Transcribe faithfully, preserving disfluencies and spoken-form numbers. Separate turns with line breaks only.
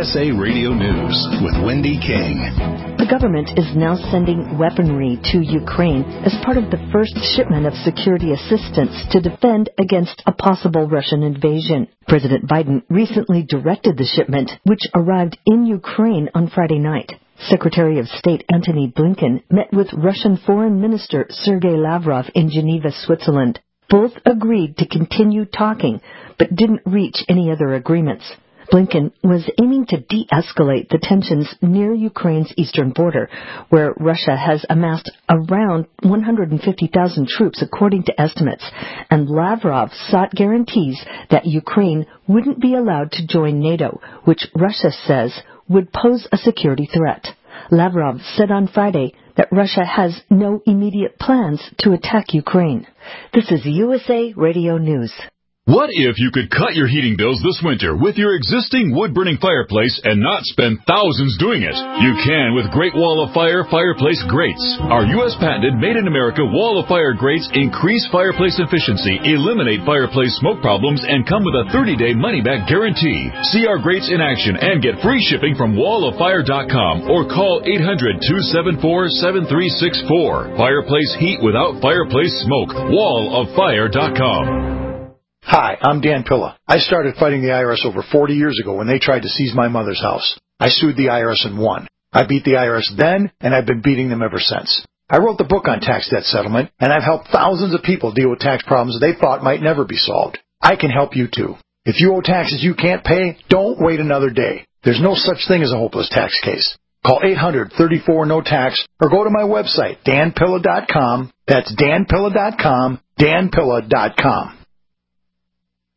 S A Radio News with Wendy King.
The government is now sending weaponry to Ukraine as part of the first shipment of security assistance to defend against a possible Russian invasion. President Biden recently directed the shipment, which arrived in Ukraine on Friday night. Secretary of State Antony Blinken met with Russian Foreign Minister Sergei Lavrov in Geneva, Switzerland. Both agreed to continue talking, but didn't reach any other agreements. Blinken was aiming to de-escalate the tensions near Ukraine's eastern border, where Russia has amassed around one hundred fifty thousand troops, according to estimates, and Lavrov sought guarantees that Ukraine wouldn't be allowed to join NATO, which Russia says would pose a security threat. Lavrov said on Friday that Russia has no immediate plans to attack Ukraine. This is U S A Radio News.
What if you could cut your heating bills this winter with your existing wood-burning fireplace and not spend thousands doing it? You can with Great Wall of Fire fireplace grates. Our U S patented made-in-America Wall of Fire grates increase fireplace efficiency, eliminate fireplace smoke problems, and come with a thirty-day money-back guarantee. See our grates in action and get free shipping from wall of fire dot com or call eight hundred, two seven four, seven three six four. Fireplace heat without fireplace smoke. wall of fire dot com.
Hi, I'm Dan Pilla. I started fighting the I R S over forty years ago when they tried to seize my mother's house. I sued the I R S and won. I beat the I R S then, and I've been beating them ever since. I wrote the book on tax debt settlement, and I've helped thousands of people deal with tax problems they thought might never be solved. I can help you too. If you owe taxes you can't pay, don't wait another day. There's no such thing as a hopeless tax case. Call eight hundred, thirty-four, no tax or go to my website, dan pilla dot com. That's dan pilla dot com, dan pilla dot com.